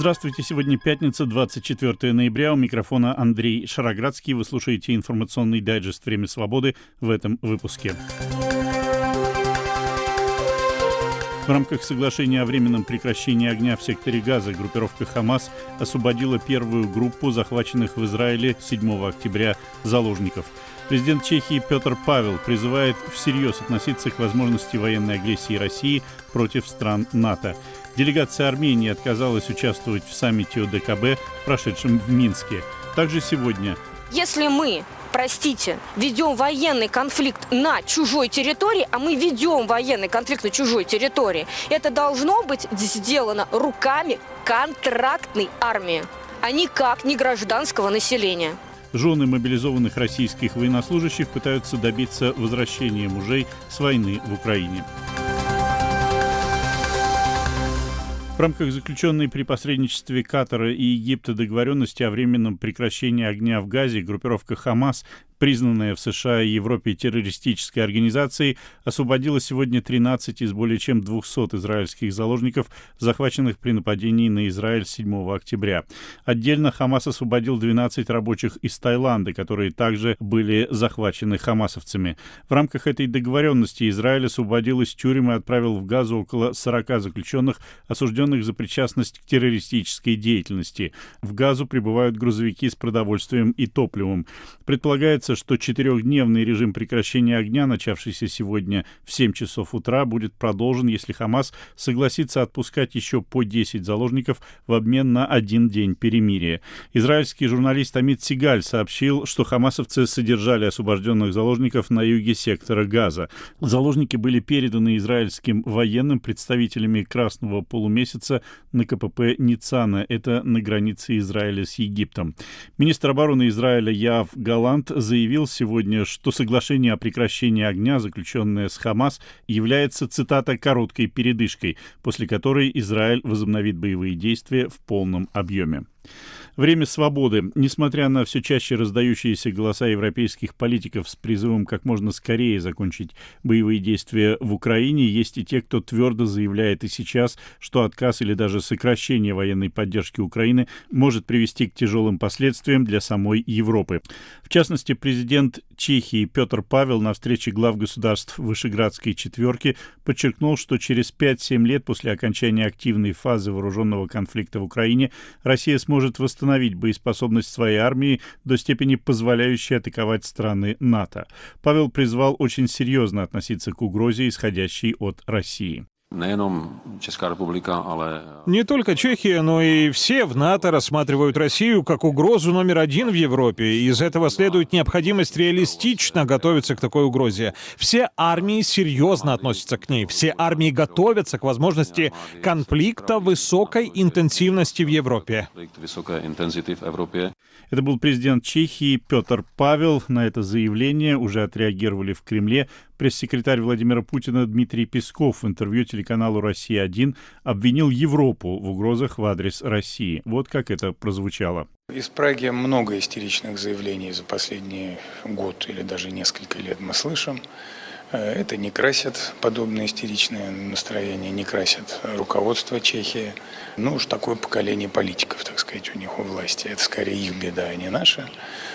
Здравствуйте, сегодня пятница, 24 ноября. У микрофона Андрей Шароградский. Вы слушаете информационный дайджест «Время свободы» в этом выпуске. В рамках соглашения о временном прекращении огня в секторе Газа группировка «Хамас» освободила первую группу захваченных в Израиле 7 октября заложников. Президент Чехии Петр Павел призывает всерьез относиться к возможности военной агрессии России против стран НАТО. Делегация Армении отказалась участвовать в саммите ОДКБ, прошедшем в Минске. Также сегодня... Если мы, ведем военный конфликт на чужой территории, а мы ведем военный конфликт на чужой территории, это должно быть сделано руками контрактной армии, а никак не гражданского населения. Жены мобилизованных российских военнослужащих пытаются добиться возвращения мужей с войны в Украине. В рамках заключенной при посредничестве Катара и Египта договоренности о временном прекращении огня в Газе группировка «Хамас», признанная в США и Европе террористической организацией, освободила сегодня 13 из более чем 200 израильских заложников, захваченных при нападении на Израиль 7 октября. Отдельно Хамас освободил 12 рабочих из Таиланда, которые также были захвачены хамасовцами. В рамках этой договоренности Израиль освободил из тюрем и отправил в Газу около 40 заключенных, осужденных за причастность к террористической деятельности. В Газу прибывают грузовики с продовольствием и топливом. Предполагается, что четырехдневный режим прекращения огня, начавшийся сегодня в 7 часов утра, будет продолжен, если Хамас согласится отпускать еще по 10 заложников в обмен на 1 день перемирия. Израильский журналист Амит Сигаль сообщил, что хамасовцы содержали освобожденных заложников на юге сектора Газа. Заложники были переданы израильским военным представителями Красного полумесяца на КПП Ницана. Это на границе Израиля с Египтом. Министр обороны Израиля Яав Галант заявил сегодня, что соглашение о прекращении огня, заключенное с Хамас, является, цитата, «короткой передышкой», после которой Израиль возобновит боевые действия в полном объеме. Время свободы. Несмотря на все чаще раздающиеся голоса европейских политиков с призывом как можно скорее закончить боевые действия в Украине, есть и те, кто твердо заявляет и сейчас, что отказ или даже сокращение военной поддержки Украины может привести к тяжелым последствиям для самой Европы. В частности, президент Чехии Петр Павел на встрече глав государств Вышеградской четверки подчеркнул, что через 5-7 лет после окончания активной фазы вооруженного конфликта в Украине Россия сможет восстановить боеспособность своей армии до степени, позволяющей атаковать страны НАТО. Павел призвал очень серьезно относиться к угрозе, исходящей от России. Не только Чехия, но и все в НАТО рассматривают Россию как угрозу номер 1 в Европе. Из этого следует необходимость реалистично готовиться к такой угрозе. Все армии серьезно относятся к ней. Все армии готовятся к возможности конфликта высокой интенсивности в Европе. Это был президент Чехии Петр Павел. На это заявление уже отреагировали в Кремле. Пресс-секретарь Владимира Путина Дмитрий Песков в интервью телеканалу «Россия-1» обвинил Европу в угрозах в адрес России. Вот как это прозвучало. Из Праги много истеричных заявлений за последний год или даже несколько лет мы слышим. Это не красит подобные истеричные настроения, не красит руководство Чехии. Ну уж такое поколение политиков, так сказать, у них у власти. Это скорее их беда, а не наша.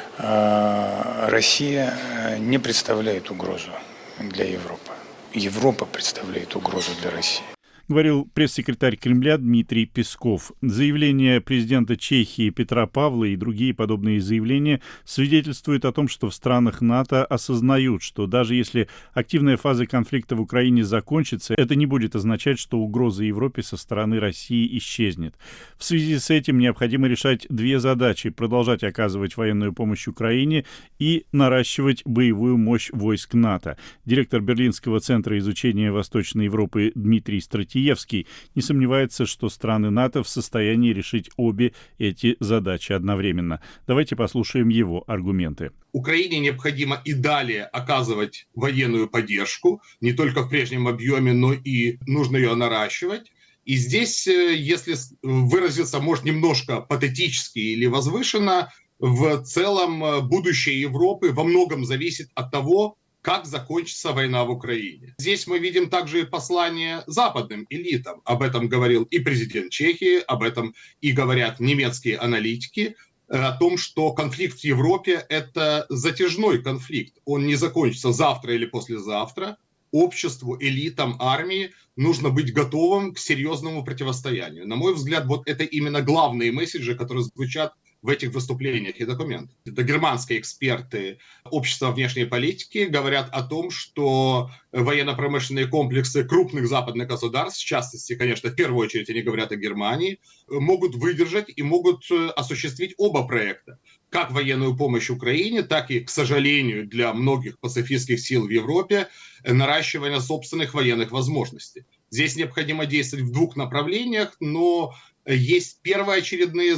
Россия не представляет угрозу для Европы. Европа представляет угрозу для России. Говорил пресс-секретарь Кремля Дмитрий Песков. Заявление президента Чехии Петра Павла и другие подобные заявления свидетельствуют о том, что в странах НАТО осознают, что даже если активная фаза конфликта в Украине закончится, это не будет означать, что угроза Европе со стороны России исчезнет. В связи с этим необходимо решать 2 задачи: продолжать оказывать военную помощь Украине и наращивать боевую мощь войск НАТО. Директор Берлинского центра изучения Восточной Европы Дмитрий Стратиевский не сомневается, что страны НАТО в состоянии решить обе эти задачи одновременно. Давайте послушаем его аргументы. Украине необходимо и далее оказывать военную поддержку, не только в прежнем объеме, но и нужно ее наращивать. И здесь, если выразиться, может, немножко патетически или возвышенно, в целом будущее Европы во многом зависит от того, как закончится война в Украине. Здесь мы видим также и послание западным элитам. Об этом говорил и президент Чехии, об этом и говорят немецкие аналитики, о том, что конфликт в Европе – это затяжной конфликт. Он не закончится завтра или послезавтра. Обществу, элитам, армии нужно быть готовым к серьезному противостоянию. На мой взгляд, вот это именно главные месседжи, которые звучат в этих выступлениях и документах. Это германские эксперты общества внешней политики говорят о том, что военно-промышленные комплексы крупных западных государств, в частности, конечно, в первую очередь они говорят о Германии, могут выдержать и могут осуществить оба проекта. Как военную помощь Украине, так и, к сожалению, для многих пацифистских сил в Европе, наращивание собственных военных возможностей. Здесь необходимо действовать в двух направлениях, но есть первоочередная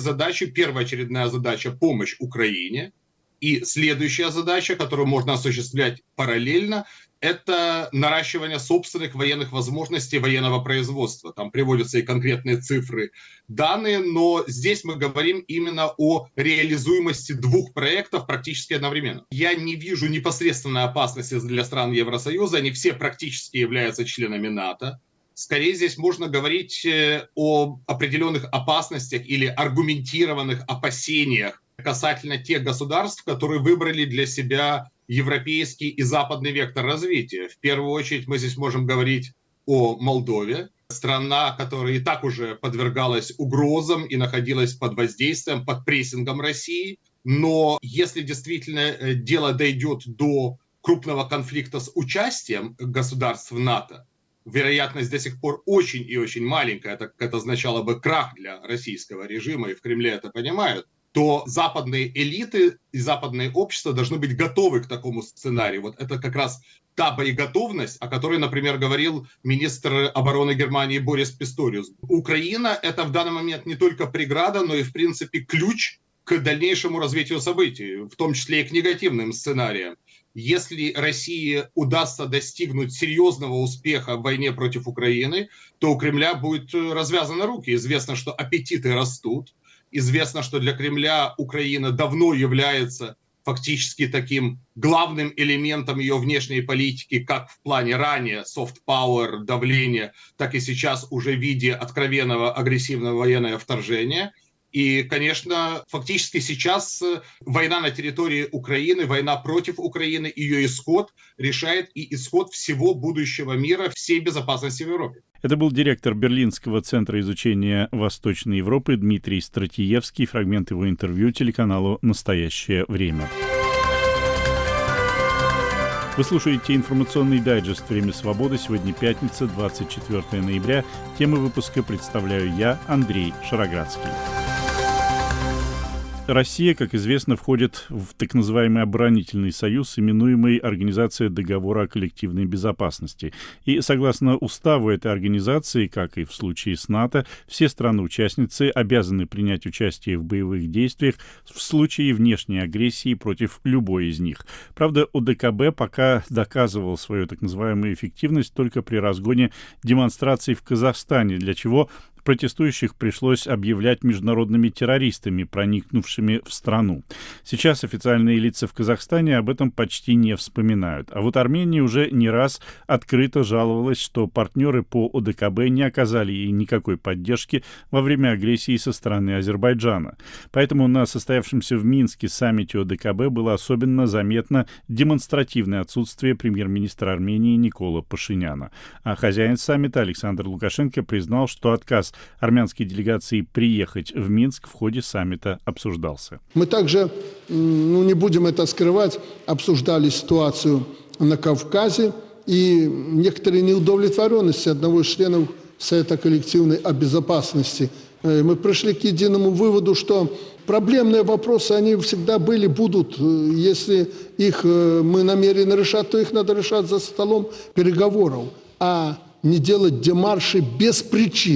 задача – помощь Украине. И следующая задача, которую можно осуществлять параллельно, это наращивание собственных военных возможностей военного производства. Там приводятся и конкретные цифры, данные, но здесь мы говорим именно о реализуемости двух проектов практически одновременно. Я не вижу непосредственной опасности для стран Евросоюза, они все практически являются членами НАТО. Скорее здесь можно говорить о определенных опасностях или аргументированных опасениях касательно тех государств, которые выбрали для себя европейский и западный вектор развития. В первую очередь мы здесь можем говорить о Молдове, страна, которая и так уже подвергалась угрозам и находилась под воздействием, под прессингом России. Но если действительно дело дойдет до крупного конфликта с участием государств НАТО, вероятность до сих пор очень и очень маленькая, это означало бы крах для российского режима, и в Кремле это понимают, то западные элиты и западные общества должны быть готовы к такому сценарию. Вот это как раз та боеготовность, о которой, например, говорил министр обороны Германии Борис Писториус. Украина – это в данный момент не только преграда, но и, в принципе, ключ к дальнейшему развитию событий, в том числе и к негативным сценариям. Если России удастся достигнуть серьезного успеха в войне против Украины, то у Кремля будут развязаны руки. Известно, что аппетиты растут. Известно, что для Кремля Украина давно является фактически таким главным элементом ее внешней политики, как в плане ранее soft power, давления, так и сейчас уже в виде откровенного агрессивного военного вторжения. И, конечно, фактически сейчас война на территории Украины, война против Украины, ее исход решает и исход всего будущего мира, всей безопасности в Европе. Это был директор Берлинского центра изучения Восточной Европы Дмитрий Стратиевский. Фрагмент его интервью телеканалу «Настоящее время». Вы слушаете информационный дайджест «Время свободы». Сегодня пятница, 24 ноября. Темы выпуска представляю я, Андрей Шароградский. Россия, как известно, входит в так называемый оборонительный союз, именуемый Организация договора о коллективной безопасности. И согласно уставу этой организации, как и в случае с НАТО, все страны-участницы обязаны принять участие в боевых действиях в случае внешней агрессии против любой из них. Правда, ОДКБ пока доказывал свою так называемую эффективность только при разгоне демонстраций в Казахстане, для чего протестующих пришлось объявлять международными террористами, проникнувшими в страну. Сейчас официальные лица в Казахстане об этом почти не вспоминают. А вот Армения уже не раз открыто жаловалась, что партнеры по ОДКБ не оказали ей никакой поддержки во время агрессии со стороны Азербайджана. Поэтому на состоявшемся в Минске саммите ОДКБ было особенно заметно демонстративное отсутствие премьер-министра Армении Никола Пашиняна. А хозяин саммита Александр Лукашенко признал, что отказ армянской делегации приехать в Минск в ходе саммита обсуждался. Мы также, не будем это скрывать, обсуждали ситуацию на Кавказе и некоторые неудовлетворенности одного из членов Совета коллективной безопасности. Мы пришли к единому выводу, что проблемные вопросы, они всегда были, будут. Если их мы намерены решать, то их надо решать за столом переговоров, а не делать демарши без причины.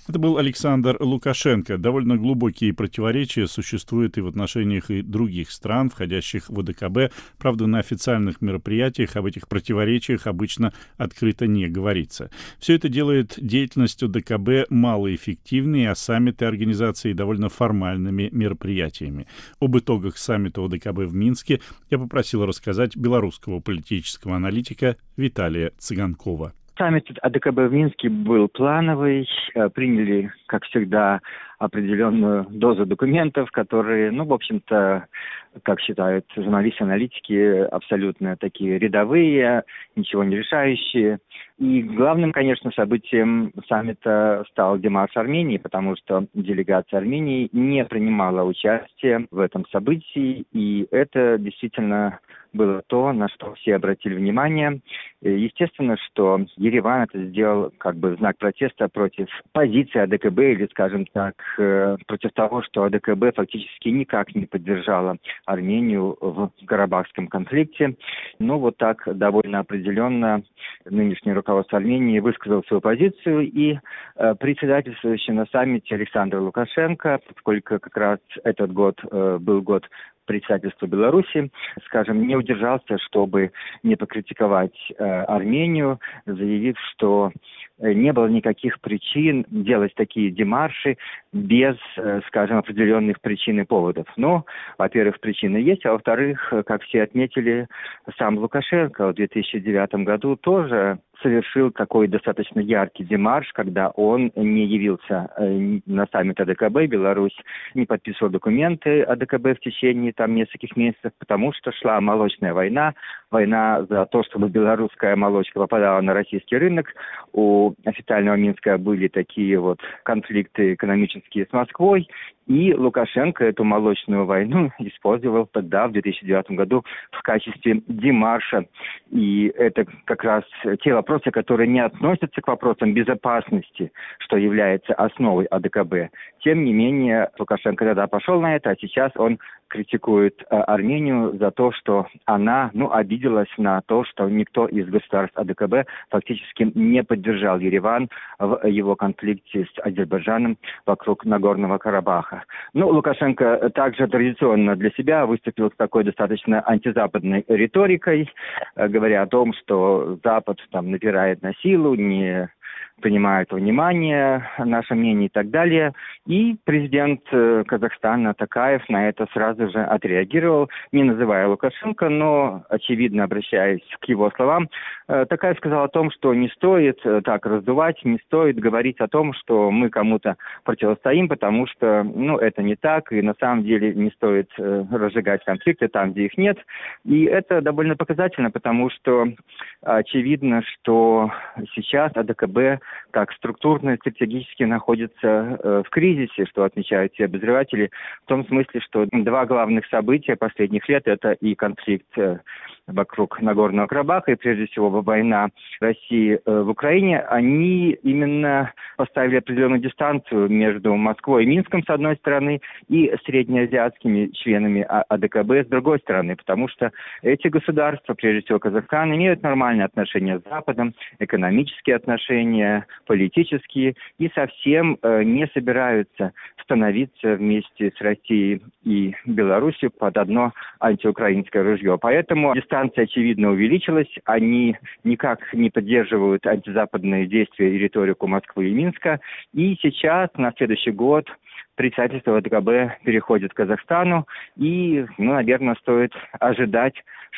Это был Александр Лукашенко. Довольно глубокие противоречия существуют и в отношениях и других стран, входящих в ОДКБ. Правда, на официальных мероприятиях об этих противоречиях обычно открыто не говорится. Все это делает деятельность ОДКБ малоэффективной, а саммиты организации довольно формальными мероприятиями. Об итогах саммита ОДКБ в Минске я попросил рассказать белорусского политического аналитика Виталия Цыганкова. Саммит ОДКБ в Минске был плановый. Приняли, как всегда, определенную дозу документов, которые, в общем-то, как считают журналисты-аналитики, абсолютно такие рядовые, ничего не решающие. И главным, конечно, событием саммита стал демарш Армении, потому что делегация Армении не принимала участие в этом событии, и это действительно было то, на что все обратили внимание. Естественно, что Ереван это сделал как бы в знак протеста против позиции ОДКБ, или, скажем так, против того, что ОДКБ фактически никак не поддержала Армению в Карабахском конфликте. Вот так довольно определенно нынешнее руководство Армении высказало свою позицию, и председательствующий на саммите Александр Лукашенко, поскольку как раз этот год был год председательства Беларуси, скажем, не удержался, чтобы не покритиковать Армению, заявив, что не было никаких причин делать такие демарши без, скажем, определенных причин и поводов. Во-первых, причины есть, а во-вторых, как все отметили, сам Лукашенко в 2009 году тоже совершил такой достаточно яркий демарш, когда он не явился на саммит ОДКБ, Беларусь не подписывал документы ОДКБ в течение нескольких месяцев, потому что шла молочная война за то, чтобы белорусская молочка попадала на российский рынок. У официального Минска были такие конфликты экономические с Москвой, и Лукашенко эту молочную войну использовал тогда, в 2009 году, в качестве демарша. И это как раз те вопросы, которые не относятся к вопросам безопасности, что является основой ОДКБ. Тем не менее, Лукашенко тогда пошел на это, а сейчас он критикует Армению за то, что она, обиделась на то, что никто из государств ОДКБ фактически не поддержал Ереван в его конфликте с Азербайджаном вокруг Нагорного Карабаха. Лукашенко также традиционно для себя выступил с такой достаточно антизападной риторикой, говоря о том, что Запад напирает на силу, не принимает во внимание наше мнение и так далее. И президент Казахстана Токаев на это сразу же отреагировал, не называя Лукашенко, но, очевидно, обращаясь к его словам, Токаев сказал о том, что не стоит так раздувать, не стоит говорить о том, что мы кому-то противостоим, потому что, это не так, и на самом деле не стоит разжигать конфликты там, где их нет. И это довольно показательно, потому что очевидно, что сейчас ОДКБ как структурно и стратегически находится в кризисе, что отмечают все обозреватели, в том смысле, что два главных события последних лет – это и конфликт вокруг Нагорного Карабаха, и прежде всего война России в Украине, они именно поставили определенную дистанцию между Москвой и Минском, с одной стороны, и среднеазиатскими членами ОДКБ, с другой стороны, потому что эти государства, прежде всего Казахстан, имеют нормальные отношения с Западом, экономические отношения, политические, и совсем не собираются становиться вместе с Россией и Беларусью под одно антиукраинское ружье. Поэтому дистанция, очевидно, увеличилась. Они никак не поддерживают антизападные действия и риторику Москвы и Минска. И сейчас, на следующий год, председательство ОДКБ переходит к Казахстану. И, наверное, стоит ожидать,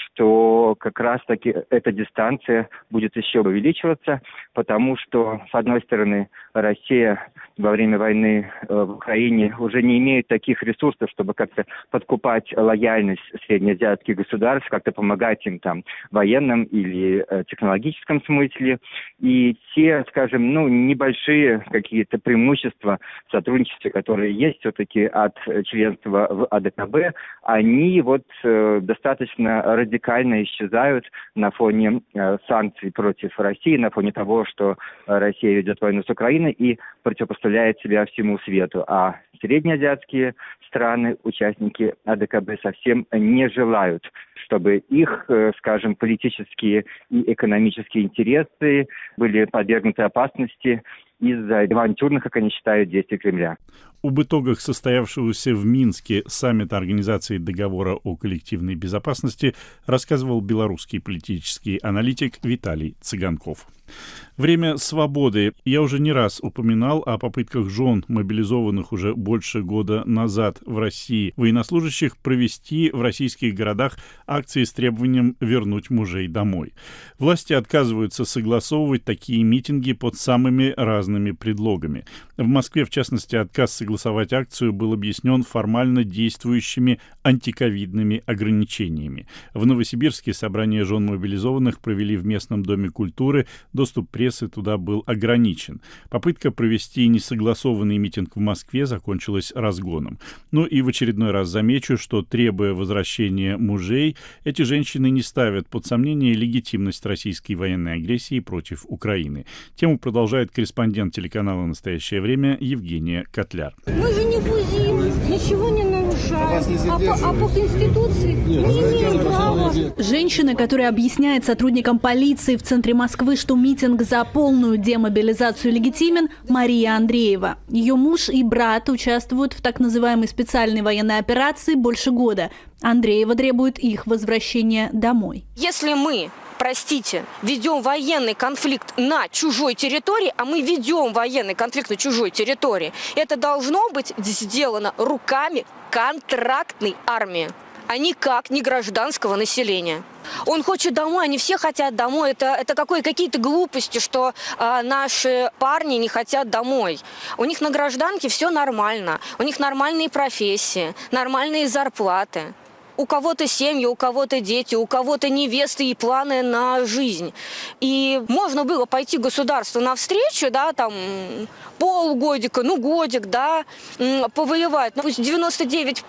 что как раз-таки эта дистанция будет еще увеличиваться, потому что, с одной стороны, Россия во время войны в Украине уже не имеет таких ресурсов, чтобы как-то подкупать лояльность среднеазиатских государств, как-то помогать им в военном или технологическом смысле. И те, скажем, небольшие какие-то преимущества в сотрудничестве, которые есть все-таки от членства в ОДКБ, они достаточно радикально исчезают на фоне санкций против России, на фоне того, что Россия ведет войну с Украиной и противопоставляет себя всему свету. А среднеазиатские страны, участники ОДКБ, совсем не желают, чтобы их, скажем, политические и экономические интересы были подвергнуты опасности из-за авантюрных, как они считают, действий Кремля. Об итогах состоявшегося в Минске саммита Организации договора о коллективной безопасности рассказывал белорусский политический аналитик Виталий Цыганков. Время свободы. Я уже не раз упоминал о попытках жен, мобилизованных уже больше года назад в России, военнослужащих провести в российских городах акции с требованием вернуть мужей домой. Власти отказываются согласовывать такие митинги под самыми разными предлогами. В Москве, в частности, отказ согласовать акцию был объяснен формально действующими антиковидными ограничениями. В Новосибирске собрание жен мобилизованных провели в местном доме культуры. Доступ прессы туда был ограничен. Попытка провести несогласованный митинг в Москве закончилась разгоном. Ну и в очередной раз замечу, что, требуя возвращения мужей, эти женщины не ставят под сомнение легитимность российской военной агрессии против Украины. Тему продолжает корреспондент телеканала «Настоящее время» Евгения Котляр. Мы же не бузим, ничего не нарушаем, а по Конституции не имеем права. Женщина, которая объясняет сотрудникам полиции в центре Москвы, что митинг за полную демобилизацию легитимен, Мария Андреева. Ее муж и брат участвуют в так называемой специальной военной операции больше года. Андреева требует их возвращения домой. Если мы, простите, ведем военный конфликт на чужой территории, а мы ведем военный конфликт на чужой территории, это должно быть сделано руками контрактной армии, а никак не гражданского населения. Он хочет домой, они все хотят домой. Это какие-то глупости, что наши парни не хотят домой. У них на гражданке все нормально, у них нормальные профессии, нормальные зарплаты. У кого-то семьи, у кого-то дети, у кого-то невесты и планы на жизнь. И можно было пойти государству навстречу, да, там полгодика, годик, да, повоевать. Но пусть 99%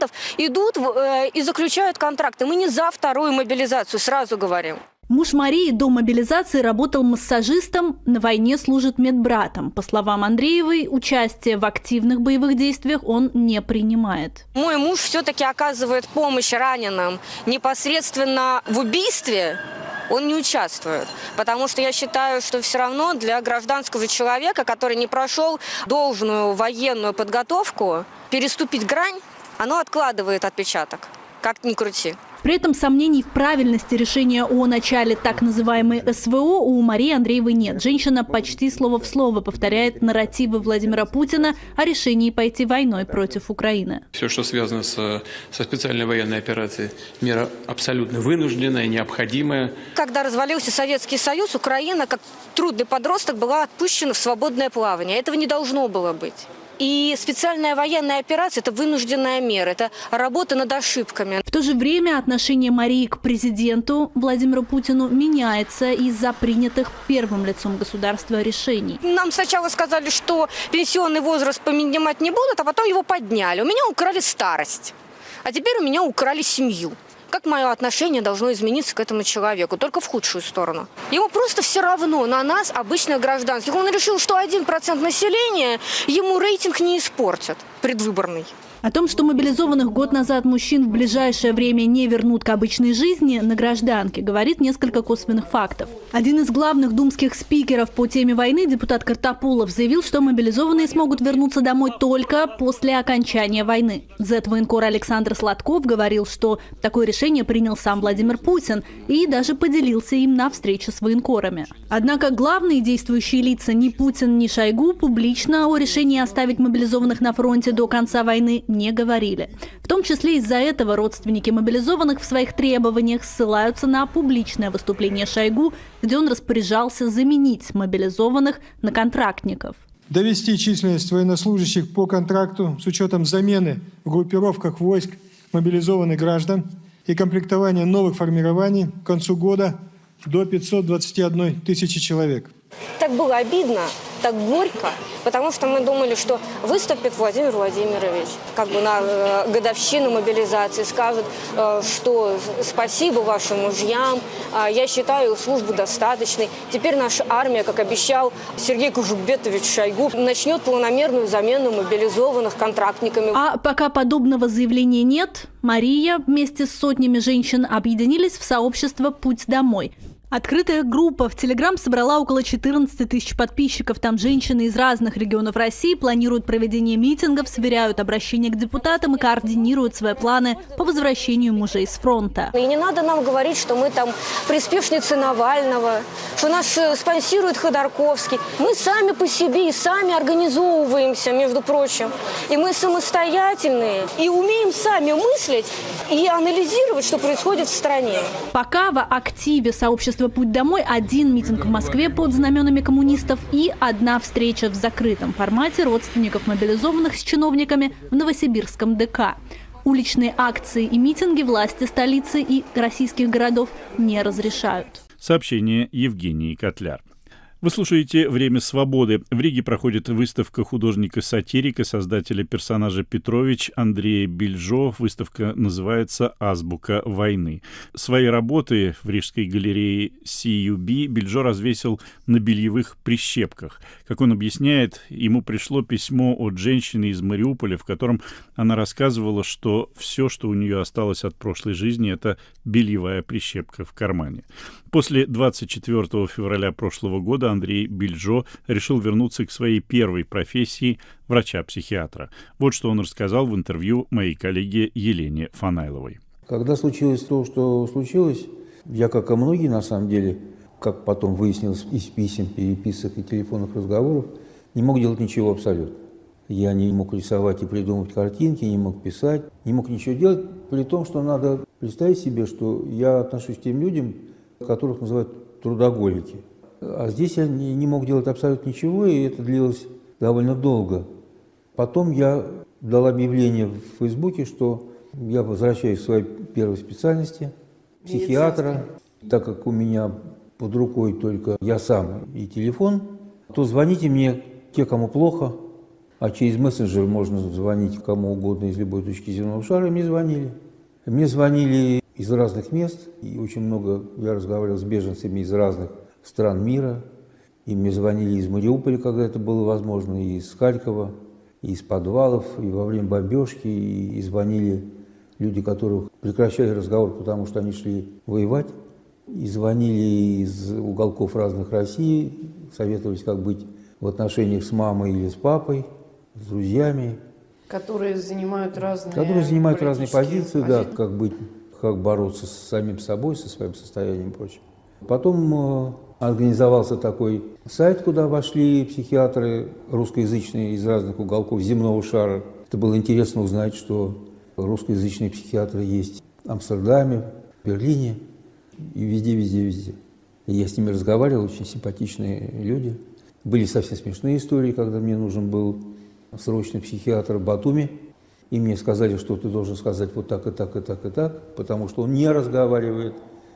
идут и заключают контракты. Мы не за вторую мобилизацию, сразу говорим. Муж Марии до мобилизации работал массажистом, на войне служит медбратом. По словам Андреевой, участие в активных боевых действиях он не принимает. Мой муж все-таки оказывает помощь раненым. Непосредственно в убийстве он не участвует. Потому что я считаю, что все равно для гражданского человека, который не прошел должную военную подготовку, переступить грань, оно откладывает отпечаток. Как ни крути. При этом сомнений в правильности решения о начале так называемой СВО у Марии Андреевой нет. Женщина почти слово в слово повторяет нарративы Владимира Путина о решении пойти войной против Украины. Все, что связано со специальной военной операцией, мера абсолютно вынужденная, необходимая. Когда развалился Советский Союз, Украина, как трудный подросток, была отпущена в свободное плавание. Этого не должно было быть. И специальная военная операция – это вынужденная мера, это работа над ошибками. В то же время отношение Марии к президенту Владимиру Путину меняется из-за принятых первым лицом государства решений. Нам сначала сказали, что пенсионный возраст поднимать не будут, а потом его подняли. У меня украли старость, а теперь у меня украли семью. Как мое отношение должно измениться к этому человеку? Только в худшую сторону. Ему просто все равно на нас, обычных гражданских. Он решил, что 1% населения ему рейтинг не испортит предвыборный. О том, что мобилизованных год назад мужчин в ближайшее время не вернут к обычной жизни на гражданке, говорит несколько косвенных фактов. Один из главных думских спикеров по теме войны, депутат Картополов, заявил, что мобилизованные смогут вернуться домой только после окончания войны. Зэт-военкор Александр Сладков говорил, что такое решение принял сам Владимир Путин и даже поделился им на встрече с военкорами. Однако главные действующие лица ни Путин, ни Шойгу публично о решении оставить мобилизованных на фронте до конца войны не говорили. В том числе из-за этого родственники мобилизованных в своих требованиях ссылаются на публичное выступление Шойгу, где он распоряжался заменить мобилизованных на контрактников. Довести численность военнослужащих по контракту с учетом замены в группировках войск мобилизованных граждан и комплектования новых формирований к концу года до 521 тысячи человек. Так было обидно, так горько, потому что мы думали, что выступит Владимир Владимирович на годовщину мобилизации, скажет, что спасибо вашим мужьям, я считаю службу достаточной. Теперь наша армия, как обещал Сергей Кужугбетович Шойгу, начнет планомерную замену мобилизованных контрактниками. А пока подобного заявления нет, Мария вместе с сотнями женщин объединились в сообщество «Путь домой». Открытая группа в Телеграм собрала около 14 тысяч подписчиков. Там женщины из разных регионов России планируют проведение митингов, сверяют обращения к депутатам и координируют свои планы по возвращению мужей с фронта. И не надо нам говорить, что мы там приспешницы Навального, что нас спонсирует Ходорковский. Мы сами по себе и сами организовываемся, между прочим. И мы самостоятельные, и умеем сами мыслить и анализировать, что происходит в стране. Пока в активе сообщества «Путь домой» один митинг в Москве под знаменами коммунистов и одна встреча в закрытом формате родственников мобилизованных с чиновниками в Новосибирском ДК. Уличные акции и митинги власти столицы и российских городов не разрешают. Сообщение Евгении Котляр. Вы слушаете «Время свободы». В Риге проходит выставка художника-сатирика, создателя персонажа Петрович Андрея Бильжо. Выставка называется «Азбука войны». Свои работы в Рижской галерее CUB Бильжо развесил на бельевых прищепках. Как он объясняет, ему пришло письмо от женщины из Мариуполя, в котором она рассказывала, что все, что у нее осталось от прошлой жизни, это бельевая прищепка в кармане. После 24 февраля прошлого года Андрей Бильжо решил вернуться к своей первой профессии врача-психиатра. Вот что он рассказал в интервью моей коллеге Елене Фанайловой. Когда случилось то, что случилось, я, как и многие, на самом деле, как потом выяснилось из писем, переписок и телефонных разговоров, не мог делать ничего абсолютно. Я не мог рисовать и придумывать картинки, не мог писать, не мог ничего делать, при том, что надо представить себе, что я отношусь к тем людям, которых называют трудоголики. А здесь я не мог делать абсолютно ничего, и это длилось довольно долго. Потом я дал объявление в Фейсбуке, что я возвращаюсь к своей первой специальности, психиатра. Так как у меня под рукой только я сам и телефон, то звоните мне те, кому плохо, а через мессенджер можно звонить кому угодно из любой точки земного шара, и мне звонили. Мне звонили из разных мест, и очень много я разговаривал с беженцами из разных стран мира. И мне звонили из Мариуполя, когда это было возможно, и из Харькова, и из подвалов, и во время бомбежки, и звонили люди, которых прекращали разговор, потому что они шли воевать. И звонили из уголков разных России, советовались, как быть в отношениях с мамой или с папой, с друзьями. Которые занимают разные позиции, да, как быть, как бороться с самим собой, со своим состоянием и прочее. Потом организовался такой сайт, куда вошли психиатры русскоязычные из разных уголков земного шара. Это было интересно узнать, что русскоязычные психиатры есть в Амстердаме, в Берлине и везде. И я с ними разговаривал, очень симпатичные люди. Были совсем смешные истории, когда мне нужен был срочный психиатр в Батуми, и мне сказали, что ты должен сказать вот так и так и так и так, потому что он не разговаривает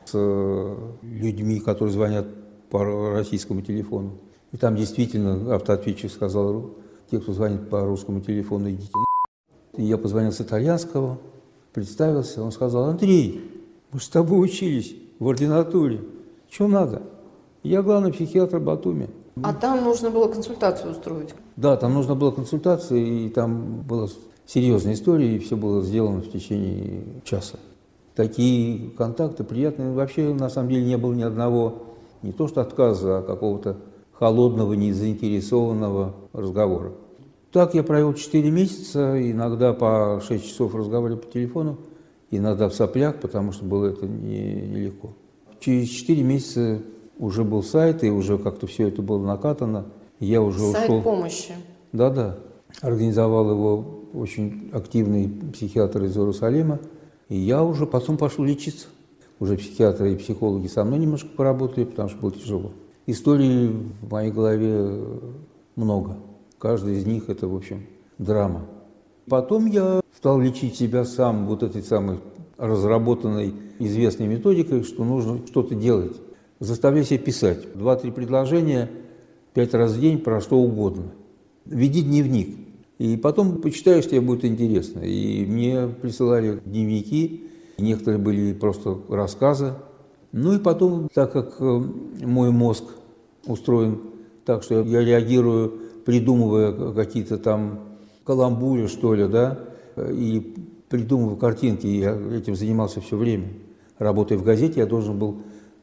с людьми, которые звонят по российскому телефону. И там действительно автоответчик сказал, те, кто звонит по русскому телефону, идите на. И я позвонил с итальянского, представился, он сказал: Андрей, мы с тобой учились в ординатуре, что надо? Я главный психиатр Батуми. А там нужно было консультацию устроить? Да, там нужна была консультация, и там была серьезная история, и все было сделано в течение часа. Такие контакты приятные. Вообще, на самом деле, не было ни одного, не то что отказа, а какого-то холодного, незаинтересованного разговора. Так я провел 4 месяца, иногда по 6 часов разговаривали по телефону, иногда в соплях, потому что было это нелегко. Через 4 месяца уже был сайт, и уже как-то все это было накатано. Я уже сайт ушел. помощи. Да. Организовал его очень активный психиатр из Иерусалима. И я уже потом пошел лечиться. Уже психиатры и психологи со мной немножко поработали, потому что было тяжело. Историй в моей голове много. Каждая из них – это, в общем, драма. Потом я стал лечить себя сам вот этой самой разработанной известной методикой, что нужно что-то делать. Заставляй себя писать. 2-3 предложения 5 раз в день про что угодно. Веди дневник. И потом почитаешь, тебе будет интересно. И мне присылали дневники, некоторые были просто рассказы. Ну и потом, так как мой мозг устроен так, что я реагирую, придумывая какие-то там каламбуры, что ли, да, и придумывая картинки, я этим занимался все время. Работая в газете, я должен был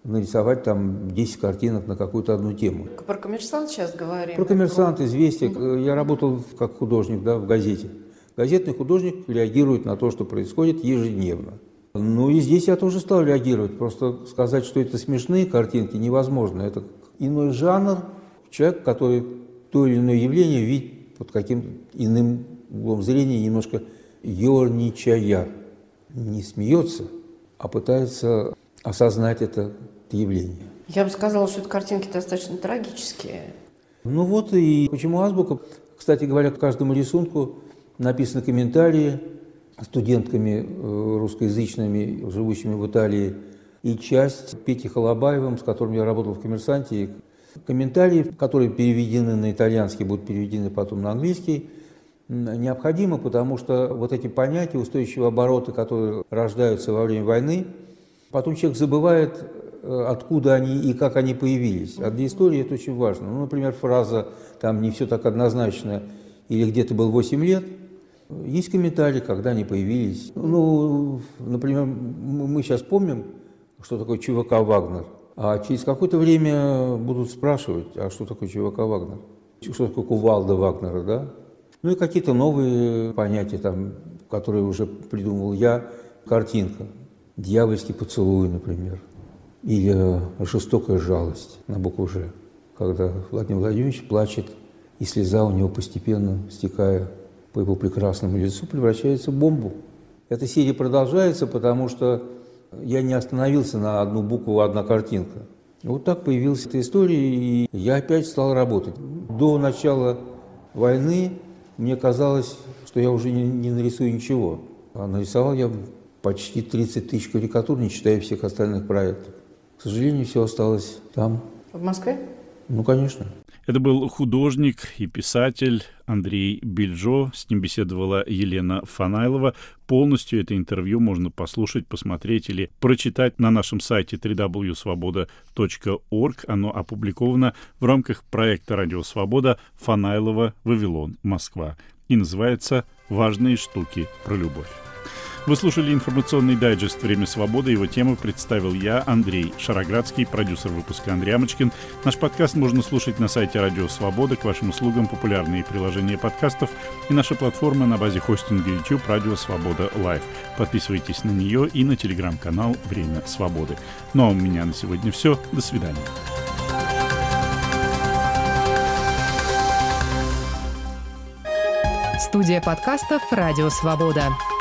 нарисовать там 10 картинок на какую-то одну тему. Про «Коммерсант» сейчас говорим. Про «Коммерсант», «Известия». Я работал как художник, да, в газете. Газетный художник реагирует на то, что происходит ежедневно. Ну и здесь я тоже стал реагировать. Просто сказать, что это смешные картинки, невозможно. Это иной жанр. Человек, который то или иное явление видит под каким-то иным углом зрения, немножко ерничая. Не смеется, а пытается осознать это явление. Я бы сказала, что это картинки достаточно трагические. Ну вот и почему азбука. Кстати говоря, к каждому рисунку написаны комментарии студентками русскоязычными, живущими в Италии, и часть Пети Халабаевым, с которым я работал в «Коммерсанте». Комментарии, которые переведены на итальянский, будут переведены потом на английский, необходимо, потому что вот эти понятия, устойчивые обороты, которые рождаются во время войны, потом человек забывает, откуда они и как они появились. А для истории это очень важно. Ну, например, фраза «там не все так однозначно» или «где ты был 8 лет». Есть комментарии, когда они появились. Ну, например, мы сейчас помним, что такое ЧВК «Вагнер», а через какое-то время будут спрашивать, а что такое ЧВК «Вагнер», что такое кувалда Вагнера, да? Ну и какие-то новые понятия, там, которые уже придумал я. Картинка. «Дьявольский поцелуй», например. Или «Жестокая жалость» на букву «Ж». Когда Владимир Владимирович плачет, и слеза у него постепенно, стекая по его прекрасному лицу, превращается в бомбу. Эта серия продолжается, потому что я не остановился на одну букву, одна картинка. Вот так появилась эта история, и я опять стал работать. До начала войны мне казалось, что я уже не нарисую ничего. А нарисовал я почти 30 тысяч карикатур, не считая всех остальных проектов. К сожалению, все осталось там. В Москве? Ну, конечно. Это был художник и писатель Андрей Бельжо. С ним беседовала Елена Фанайлова. Полностью это интервью можно послушать, посмотреть или прочитать на нашем сайте www.svoboda.org. Оно опубликовано в рамках проекта «Радио Свобода» Фанайлова, Вавилон, Москва. И называется «Важные штуки про любовь». Вы слушали информационный дайджест «Время свободы». Его тему представил я, Андрей Шароградский, продюсер выпуска Андрей Амочкин. Наш подкаст можно слушать на сайте «Радио Свобода». К вашим услугам популярные приложения подкастов и наша платформа на базе хостинга YouTube «Радио Свобода Лайв». Подписывайтесь на нее и на телеграм-канал «Время свободы». Ну а у меня на сегодня все. До свидания. Студия подкастов «Радио Свобода».